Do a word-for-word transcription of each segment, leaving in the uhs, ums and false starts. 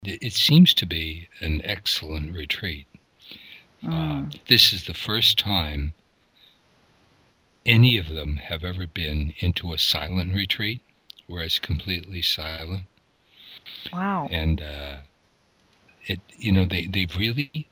It it seems to be an excellent retreat. Uh, Mm. this is the first time any of them have ever been into a silent retreat, where it's completely silent. Wow. And uh, it, you know, they they've really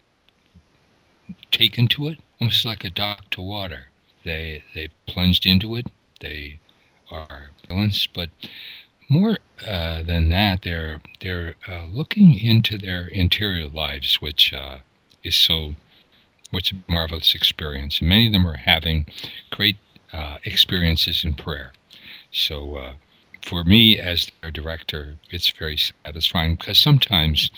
taken to it almost like a duck to water. They they plunged into it. They are balanced, but more uh, than that, they're they're uh, looking into their interior lives, which uh, is so which a marvelous experience. And many of them are having great uh, experiences in prayer. So uh, for me as their director, it's very satisfying because sometimes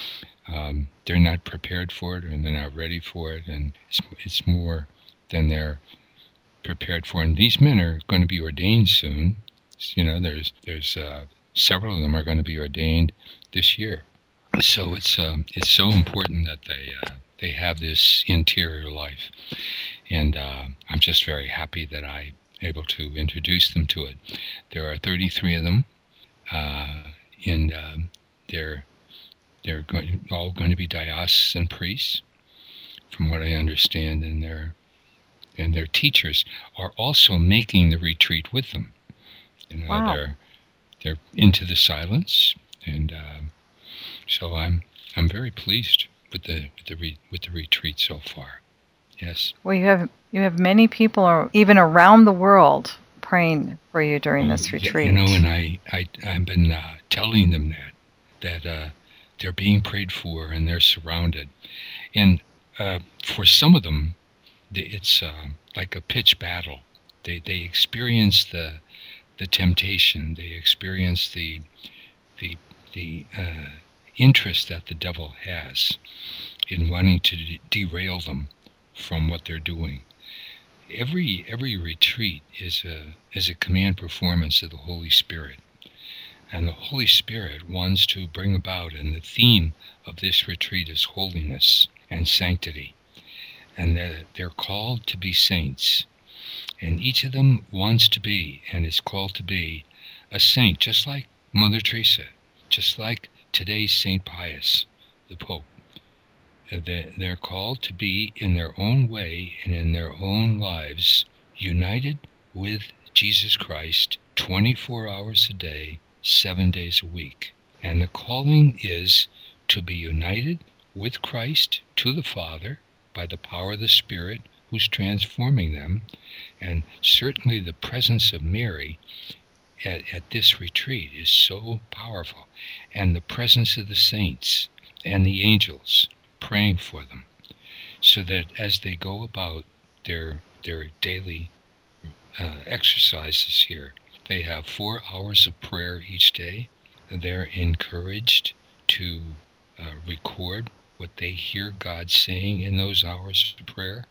um, they're not prepared for it and they're not ready for it, and it's, it's more than they're prepared for. And these men are going to be ordained soon. You know, there's there's uh, several of them are going to be ordained this year. So it's um, it's so important that they uh, they have this interior life, and uh, I'm just very happy that I able to introduce them to it. There are thirty-three of them, uh, and um, they're they're going, all going to be diocesan priests, from what I understand, and their and their teachers are also making the retreat with them. You know, Wow. they're they're into the silence, and uh, so I'm I'm very pleased with the with the re, with the retreat so far. Yes. Well, you have you have many people, or even around the world, praying for you during Oh, this yeah, you know, retreat. and I I I've been uh, telling them that that uh, they're being prayed for and they're surrounded, and uh, for some of them, it's uh, like a pitch battle. They they experience the the temptation. They experience the the the uh, interest that the devil has in wanting to de- derail them from what they're doing. Every every retreat is a is a command performance of the Holy Spirit, and the Holy Spirit wants to bring about, and the theme of this retreat is holiness and sanctity, and that they're called to be saints, and each of them wants to be and is called to be a saint, just like Mother Teresa, just like today's Saint Pius, the Pope. They're called to be, in their own way and in their own lives, united with Jesus Christ twenty-four hours a day, seven days a week. And the calling is to be united with Christ to the Father by the power of the Spirit who's transforming them. And certainly the presence of Mary at, at this retreat is so powerful. And the presence of the saints and the angels praying for them, so that as they go about their their daily uh, exercises here, they have four hours of prayer each day. They're encouraged to uh, record what they hear God saying in those hours of prayer.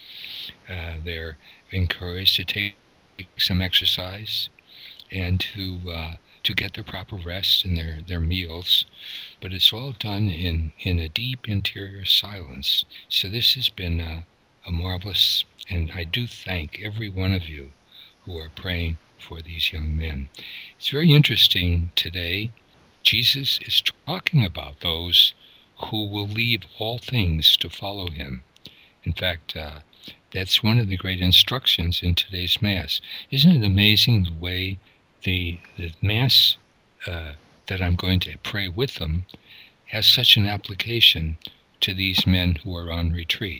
Uh, they're encouraged to take some exercise and to uh, to get their proper rest and their, their meals, but it's all done in, in a deep interior silence. So this has been a, a marvelous, and I do thank every one of you who are praying for these young men. It's very interesting today. Jesus is talking about those who will leave all things to follow him. In fact, uh, that's one of the great instructions in today's Mass. Isn't it amazing the way the, the Mass uh, that I'm going to pray with them has such an application to these men who are on retreat?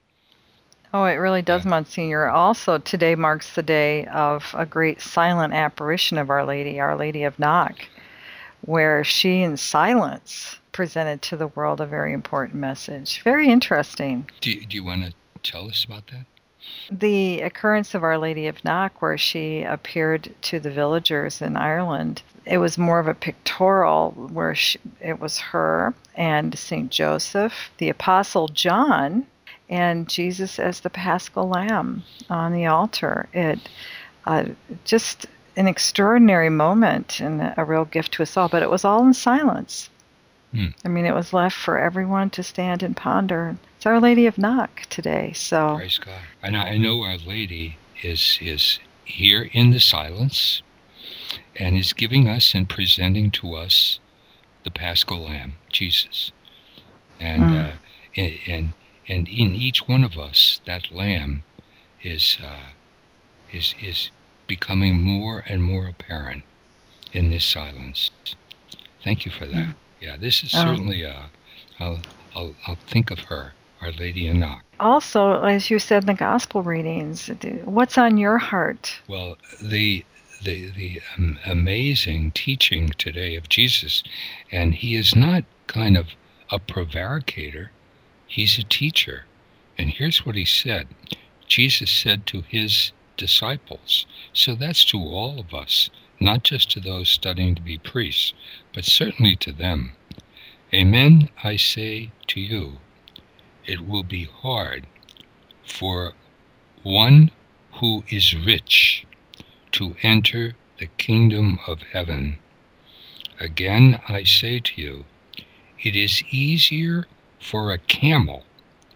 Oh, it really Uh, does, Monsignor. Also, today marks the day of a great silent apparition of Our Lady, Our Lady of Knock, where she in silence presented to the world a very important message. Very interesting. do, do you want to tell us about that? The occurrence of Our Lady of Knock, where she appeared to the villagers in Ireland, it was more of a pictorial where she, it was her and Saint Joseph, the Apostle John, and Jesus as the Paschal Lamb on the altar. It uh, just an extraordinary moment and a real gift to us all, but it was all in silence. Hmm. I mean, it was left for everyone to stand and ponder. It's Our Lady of Knock today, so. Praise God. And I know Our Lady is, is here in the silence and is giving us and presenting to us the Paschal Lamb, Jesus. And Mm. uh, and and in each one of us, that Lamb is uh, is is becoming more and more apparent in this silence. Thank you for that. Mm. Yeah, this is Oh. certainly a. I'll, I'll I'll think of her, Our Lady of Knock. Also, as you said in the gospel readings, what's on your heart? Well, the the the um, amazing teaching today of Jesus, and he is not kind of a prevaricator. He's a teacher. And here's what he said. Jesus said to his disciples, so that's to all of us, not just to those studying to be priests, but certainly to them. Amen, I say to you, it will be hard for one who is rich to enter the kingdom of heaven. Again, I say to you, it is easier for a camel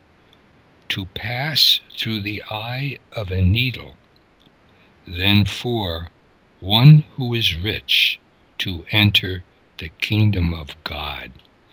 to pass through the eye of a needle than for one who is rich to enter the kingdom of God.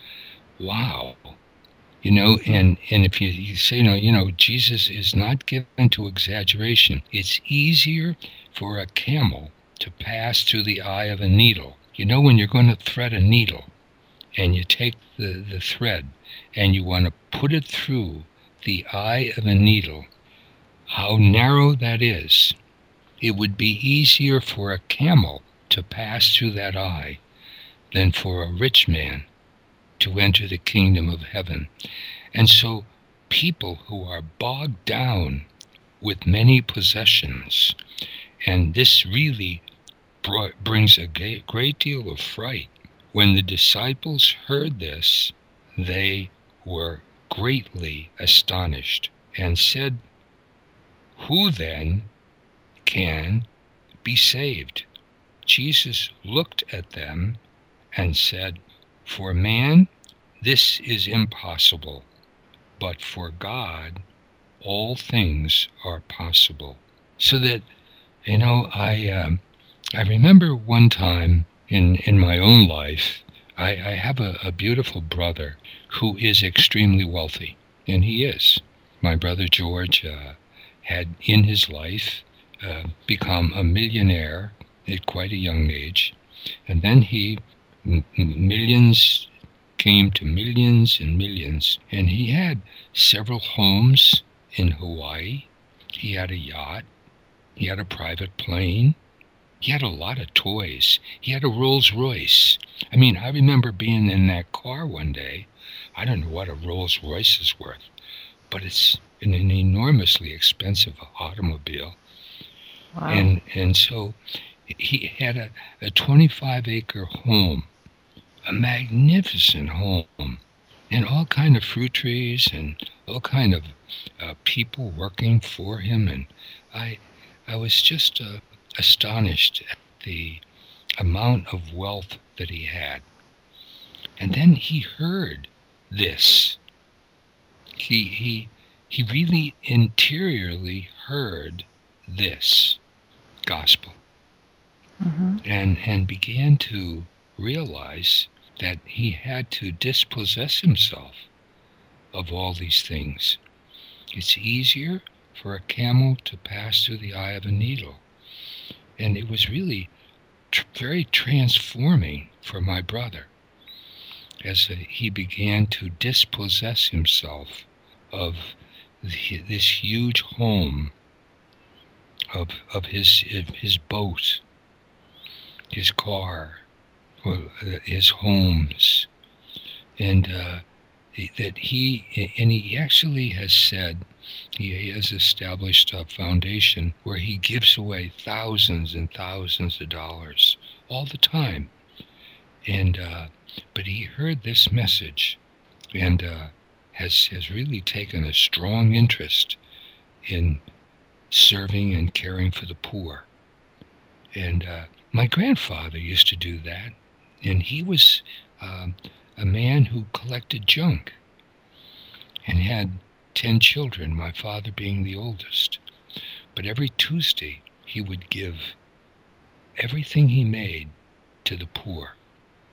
Wow. You know, and, and if you, you say, no, you know, Jesus is not given to exaggeration. It's easier for a camel to pass through the eye of a needle. You know, when you're going to thread a needle and you take the, the thread and you want to put it through the eye of a needle, how narrow that is. It would be easier for a camel to pass through that eye than for a rich man to enter the kingdom of heaven. And so people who are bogged down with many possessions, and this really brought, brings a great deal of fright. When the disciples heard this, they were greatly astonished and said, who then can be saved? Jesus looked at them and said, for man, this is impossible, but for God, all things are possible. So that, you know, I um, I remember one time in, in my own life, I, I have a, a beautiful brother who is extremely wealthy, and he is. My brother George uh, had in his life uh, become a millionaire at quite a young age, and then he m- millions came to millions and millions, and he had several homes in Hawaii. He had a yacht. He had a private plane. He had a lot of toys. He had a Rolls Royce. I mean, I remember being in that car one day. I don't know what a Rolls Royce is worth, but it's an, an enormously expensive automobile. Wow. And and so he had a, a twenty-five acre home, a magnificent home, and all kind of fruit trees and all kind of uh, people working for him. And I, I was just uh, astonished at the amount of wealth that he had. And then he heard this. He he he really interiorly heard this gospel, Mm-hmm. and and began to realize that he had to dispossess himself of all these things. It's easier for a camel to pass through the eye of a needle. And it was really tr- very transforming for my brother as uh, he began to dispossess himself of the, this huge home, of, of his, of his boat, his car, his homes, and uh, that he, and he actually has said, he has established a foundation where he gives away thousands and thousands of dollars all the time. And uh, but he heard this message, and uh, has has really taken a strong interest in serving and caring for the poor. And uh, my grandfather used to do that, and he was uh, a man who collected junk and had ten children, my father being the oldest. But every Tuesday he would give everything he made to the poor.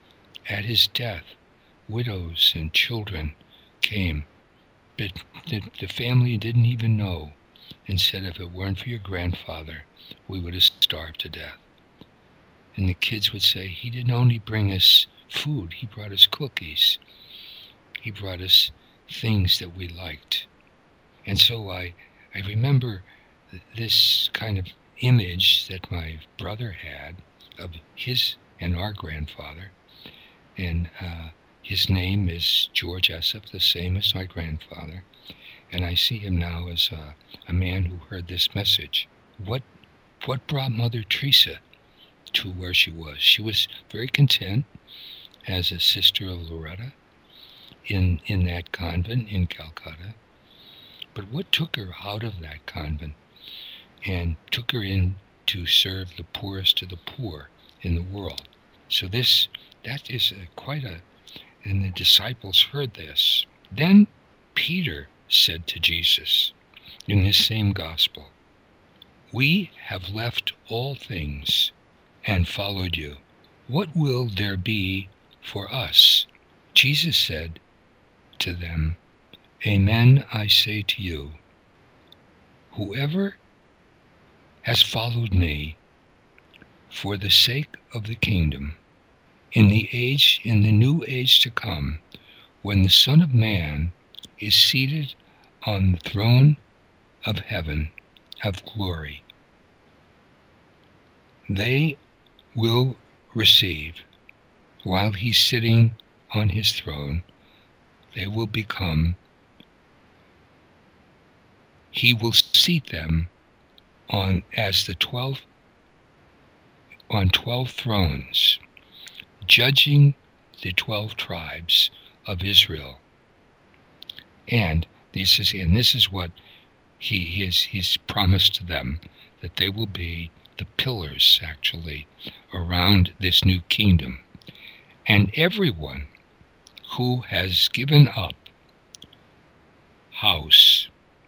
At his death, widows and children came, but the, the family didn't even know, and said, if it weren't for your grandfather, we would have starved to death. And the kids would say, he didn't only bring us food, he brought us cookies. He brought us things that we liked. And so I, I remember this kind of image that my brother had of his and our grandfather. And uh, his name is George Esseff, the same as my grandfather. And I see him now as a, a man who heard this message. What, what brought Mother Teresa to where she was? She was very content as a sister of Loretta in, in that convent in Calcutta. But what took her out of that convent and took her in to serve the poorest of the poor in the world? So this, that is a, quite a, and the disciples heard this. Then Peter said to Jesus in this same gospel, we have left all things and followed you. What will there be for us? Jesus said to them, amen, I say to you, whoever has followed me for the sake of the kingdom, in the age, in the new age to come, when the Son of Man is seated on the throne of heaven, of glory, they will receive, while he's sitting on his throne, they will become, he will seat them on as the twelve, on twelve thrones, judging the twelve tribes of Israel. And this is, and this is what he is, he's promised to them, that they will be the pillars, actually, around this new kingdom. And everyone who has given up house,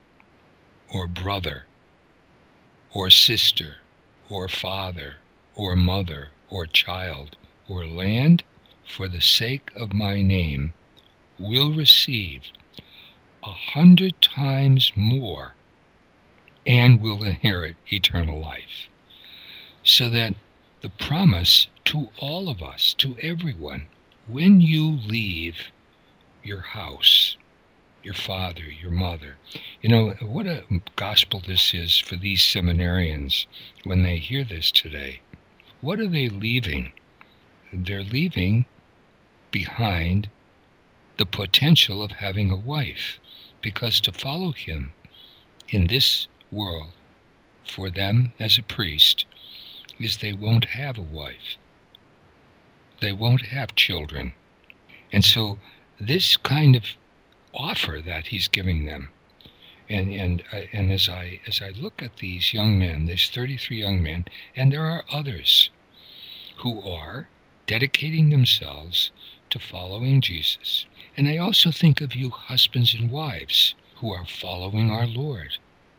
or brother, or sister, or father, or mother, or child, or land, for the sake of my name, will receive a hundred times more and will inherit eternal life. So that the promise to all of us, to everyone, when you leave your house, your father, your mother, you know, what a gospel this is for these seminarians when they hear this today. What are they leaving? They're leaving behind the potential of having a wife, because to follow him in this world, for them as a priest, is they won't have a wife. They won't have children. And so this kind of offer that he's giving them, and and uh, and as I as I look at these young men, these thirty-three young men, and there are others who are dedicating themselves to following Jesus. And I also think of you husbands and wives who are following our Lord.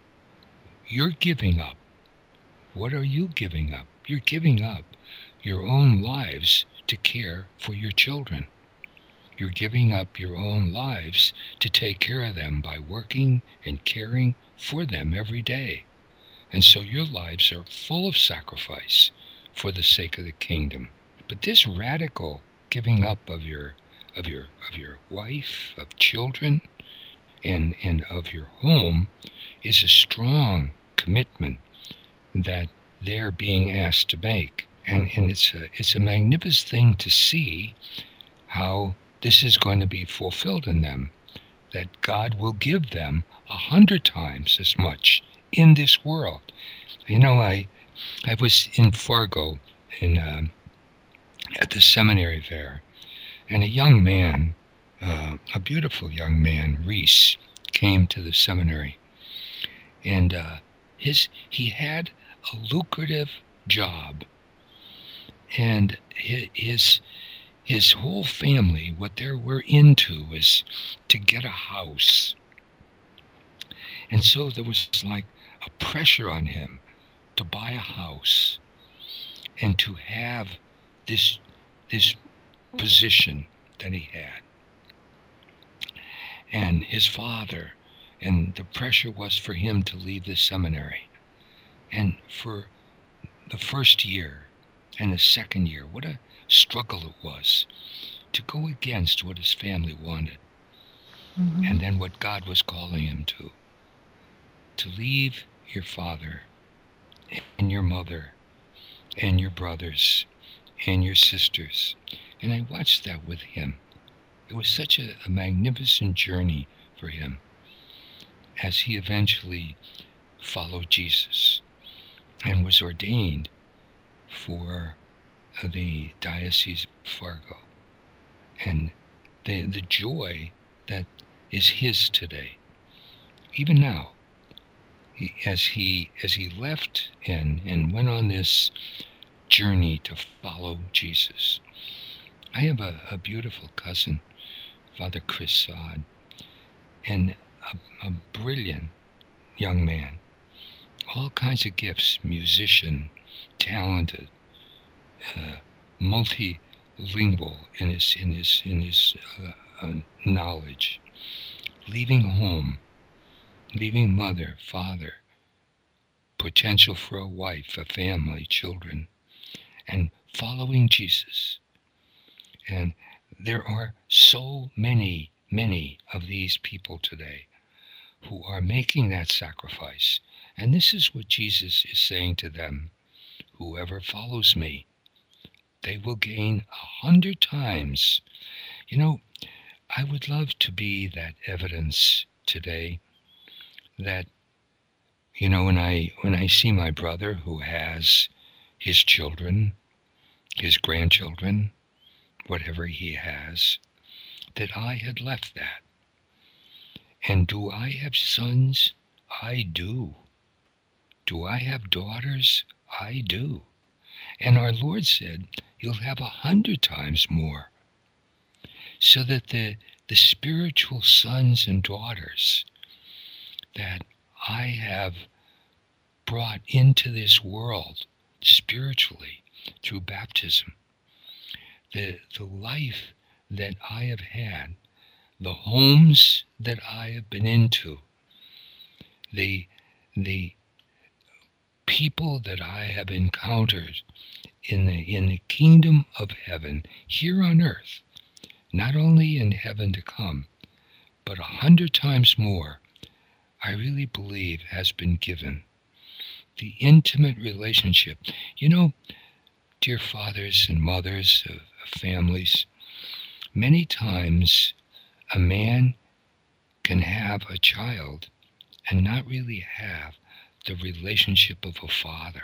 You're giving up. What are you giving up? You're giving up your own lives to care for your children. You're giving up your own lives to take care of them by working and caring for them every day. And so your lives are full of sacrifice for the sake of the kingdom. But this radical giving up of your of your of your wife, of children, and and of your home is a strong commitment that they're being asked to make. And and it's a it's a magnificent thing to see how this is going to be fulfilled in them, that God will give them a hundred times as much in this world. You know, I I was in Fargo in um, at the seminary there, and a young man, uh, a beautiful young man, Reese, came to the seminary, and uh, his he had a lucrative job, and his, his his whole family, what they were into is to get a house. And so there was like a pressure on him to buy a house and to have this this position that he had. And his father, and the pressure was for him to leave the seminary. And for the first year and the second year, what a struggle it was to go against what his family wanted. Mm-hmm. And then what God was calling him to. To leave your father and your mother and your brothers and your sisters. And I watched that with him. It was such a, a magnificent journey for him as he eventually followed Jesus and was ordained for the Diocese of Fargo. And the, the joy that is his today, even now, he, as he as he left and, and went on this journey to follow Jesus. I have a, a beautiful cousin, Father Chris Sod, and a, a brilliant young man, all kinds of gifts, musician, talented, uh, multilingual in his in his in his uh, uh, knowledge, leaving home, leaving mother, father, potential for a wife, a family, children, and following Jesus. And there are so many, many of these people today who are making that sacrifice. And this is what Jesus is saying to them. Whoever follows me, they will gain a hundred times. You know, I would love to be that evidence today that, you know, when I when I see my brother who has his children, his grandchildren, whatever he has, that I had left that. And do I have sons? I do. Do I have daughters? I do. And our Lord said, you'll have a hundred times more. So that the, the spiritual sons and daughters that I have brought into this world spiritually through baptism, the, the life that I have had, the homes that I have been into, the, the people that I have encountered in the, in the kingdom of heaven here on earth, not only in heaven to come, but a hundred times more, I really believe has been given. The intimate relationship. You know, dear fathers and mothers of, of families, many times a man can have a child and not really have the relationship of a father.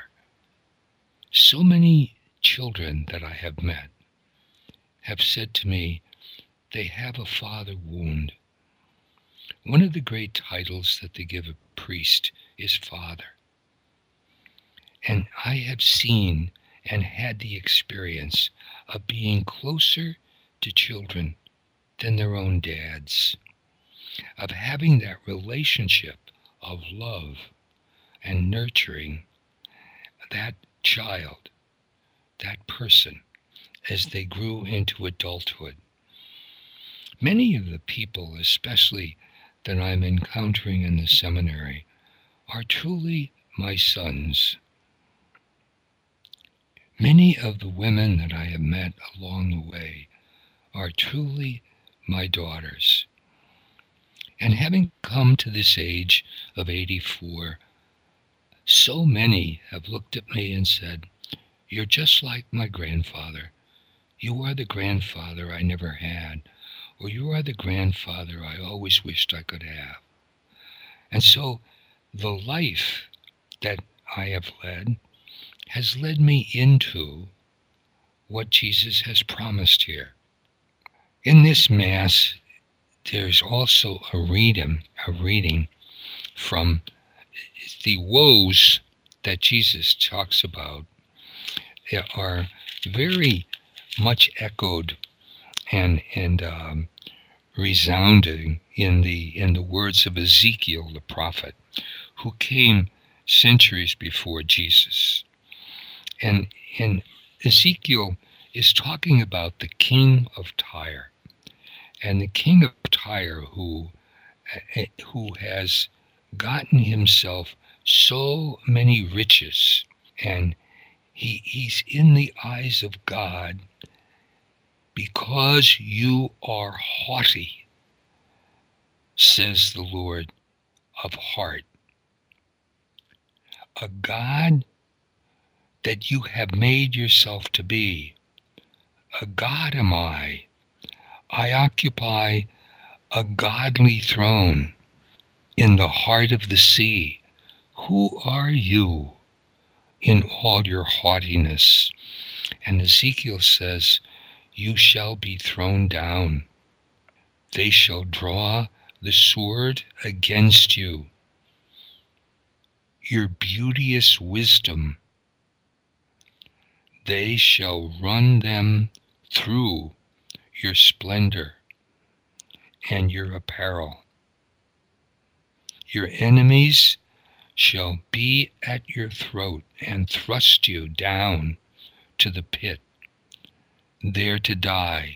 So many children that I have met have said to me they have a father wound. One of the great titles that they give a priest is father. And I have seen and had the experience of being closer to children than their own dads, of having that relationship of love and nurturing that child, that person, as they grew into adulthood. Many of the people, especially that I'm encountering in the seminary, are truly my sons. Many of the women that I have met along the way are truly my daughters. And having come to this age of eighty-four, so many have looked at me and said, "You're just like my grandfather. You are the grandfather I never had, or you are the grandfather I always wished I could have." And so the life that I have led has led me into what Jesus has promised here. In this Mass, there's also a reading, a reading from the woes that Jesus talks about. They are very much echoed and and um, resounding in the in the words of Ezekiel the prophet, who came centuries before Jesus. And and Ezekiel is talking about the king of Tyre. And the king of Tyre who, who has gotten himself so many riches, and he, he's in the eyes of God because you are haughty, says the Lord of heart. A God that you have made yourself to be. A God am I. I occupy a godly throne in the heart of the sea. Who are you in all your haughtiness? And Ezekiel says, you shall be thrown down. They shall draw the sword against you. Your beauteous wisdom, they shall run them through your splendor and your apparel. Your enemies shall be at your throat and thrust you down to the pit, there to die.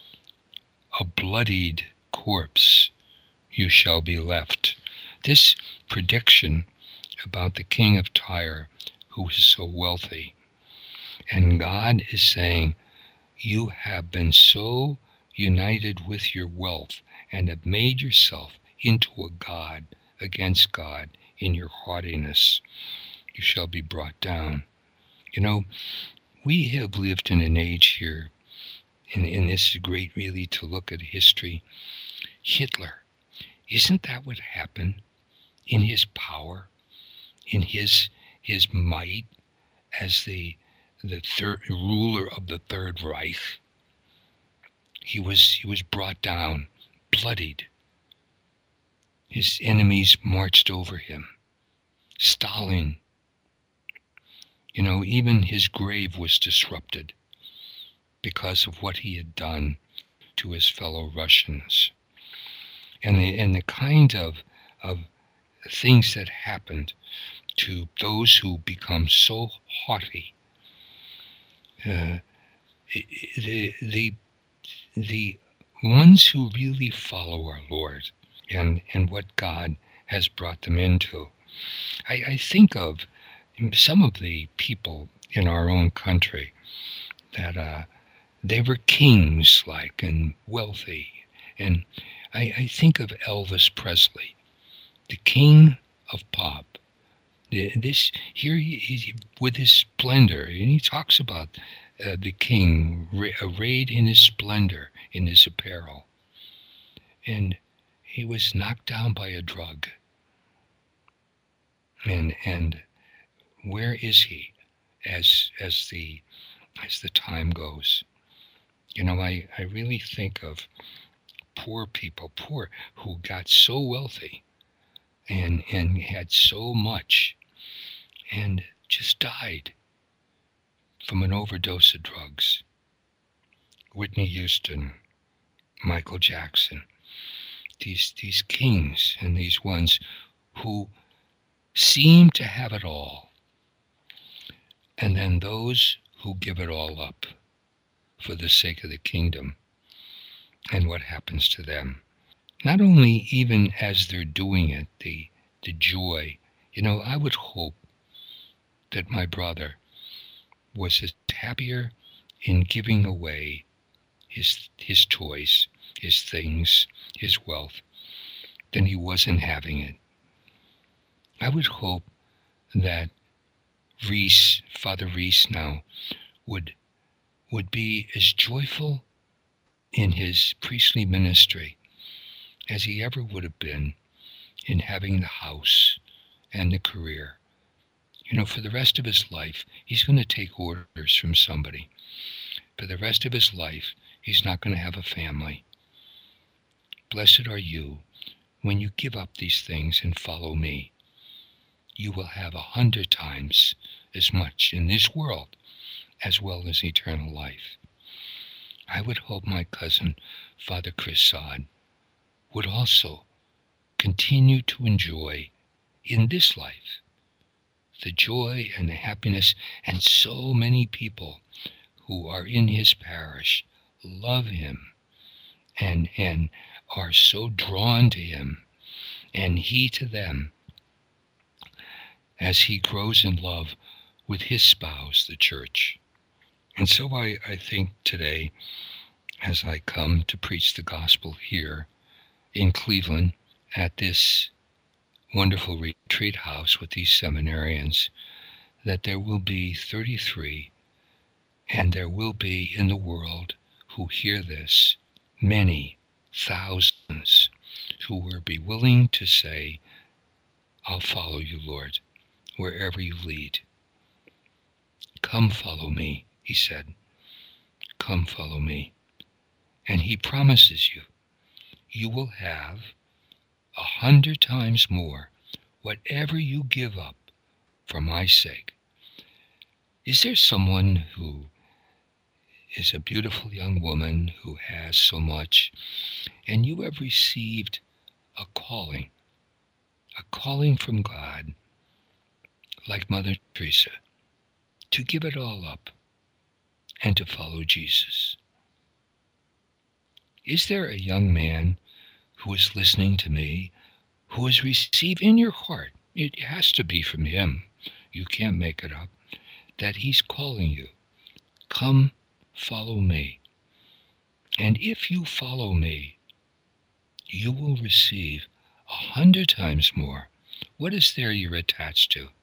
A bloodied corpse you shall be left. This prediction about the king of Tyre who is so wealthy. And God is saying, you have been so united with your wealth and have made yourself into a god against God in your haughtiness. You shall be brought down. You know, we have lived in an age here, and, and this is great really to look at history. Hitler, isn't that what happened in his power, in his his might as the the third ruler of the Third Reich? He was he was brought down, bloodied. His enemies marched over him. Stalin, you know, even his grave was disrupted because of what he had done to his fellow Russians. And the and the kind of of things that happened to those who become so haughty. Uh, the the the ones who really follow our Lord and and what God has brought them into. I, I think of some of the people in our own country that uh, they were kings like and wealthy. And I, I think of Elvis Presley, the king of pop. This here he, he, with his splendor, and he talks about uh, the king arrayed in his splendor, in his apparel. And he was knocked down by a drug. And and where is he as as the as the time goes? You know, I, I really think of poor people, poor who got so wealthy and and had so much and just died from an overdose of drugs. Whitney Houston, Michael Jackson, these these kings and these ones who seem to have it all. And then those who give it all up for the sake of the kingdom, and what happens to them. Not only even as they're doing it, the the joy. You know, I would hope that my brother was as happier in giving away his his toys, his things, his wealth, than he was in having it. I would hope that Reese, Father Reese now, would would be as joyful in his priestly ministry as he ever would have been in having the house and the career. You know, for the rest of his life, he's going to take orders from somebody. For the rest of his life, he's not going to have a family. Blessed are you when you give up these things and follow me. You will have a hundred times as much in this world as well as eternal life. I would hope my cousin, Father Chris Sod, would also continue to enjoy in this life the joy and the happiness, and so many people who are in his parish love him and, and are so drawn to him, and he to them, as he grows in love with his spouse, the church. And so I, I think today, as I come to preach the gospel here in Cleveland at this wonderful retreat house with these seminarians, that there will be thirty-three, and there will be in the world who hear this, many thousands who will be willing to say, I'll follow you, Lord, wherever you lead. Come follow me, he said. Come follow me. And he promises you, you will have a hundred times more whatever you give up for my sake. Is there someone who is a beautiful young woman who has so much, and you have received a calling, a calling from God, like Mother Teresa, to give it all up and to follow Jesus? Is there a young man who is listening to me, who has received in your heart, it has to be from him, you can't make it up, that he's calling you, come follow me. And if you follow me, you will receive a hundred times more. What is there you're attached to?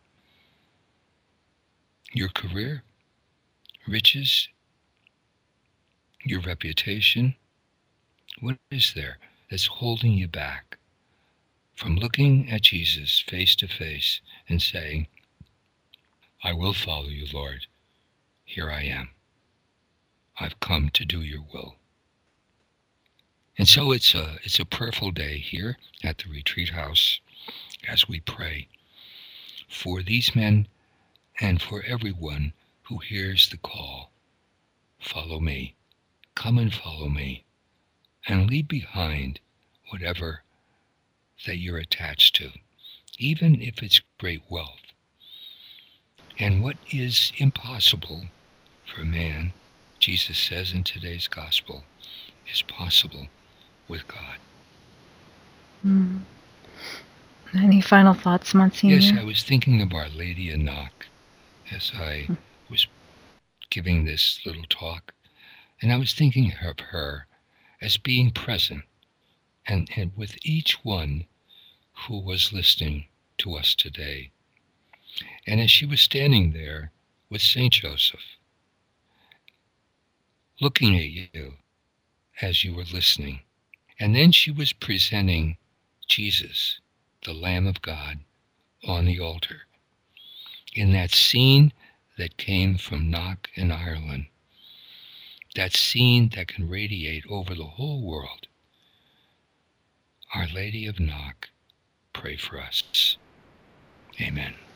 Your career, riches, your reputation? What is there that's holding you back from looking at Jesus face to face and saying, I will follow you, Lord. Here I am. I've come to do your will. And so it's a, it's a prayerful day here at the retreat house as we pray for these men and for everyone who hears the call, follow me, come and follow me, and leave behind whatever that you're attached to, even if it's great wealth. And what is impossible for man, Jesus says in today's gospel, is possible with God. Mm. Any final thoughts, Monsignor? Yes, I was thinking of Our Lady of Knock as I was giving this little talk, and I was thinking of her as being present and, and with each one who was listening to us today. And as she was standing there with Saint Joseph, looking at you as you were listening, and then she was presenting Jesus, the Lamb of God, on the altar. In that scene that came from Knock in Ireland, that scene that can radiate over the whole world, Our Lady of Knock, pray for us. Amen.